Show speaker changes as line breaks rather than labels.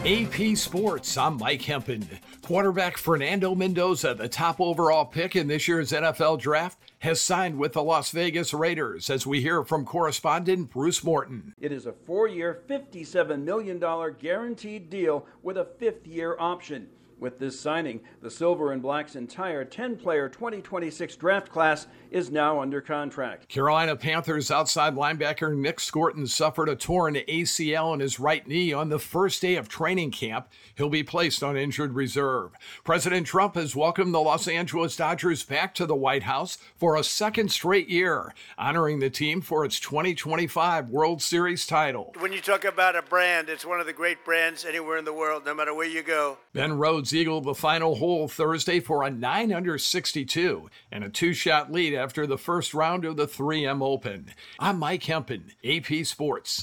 AP Sports, I'm Mike Hempen. Quarterback Fernando Mendoza, the top overall pick in this year's NFL Draft, has signed with the Las Vegas Raiders, as we hear from correspondent Bruce Morton.
It is a 4-year, $57 million guaranteed deal with a 5th-year option. With this signing, the Silver and Black's entire 10-player 2026 draft class is now under contract.
Carolina Panthers outside linebacker Nick Scorton suffered a torn ACL in his right knee on the first day of training camp. He'll be placed on injured reserve. President Trump has welcomed the Los Angeles Dodgers back to the White House for a second straight year, honoring the team for its 2025 World Series title.
When you talk about a brand, it's one of the great brands anywhere in the world, no matter where you go.
Ben Rhodes eagled the final hole Thursday for a 9-under 62 and a 2-shot lead after the first round of the 3M Open. I'm Mike Hempen, AP Sports.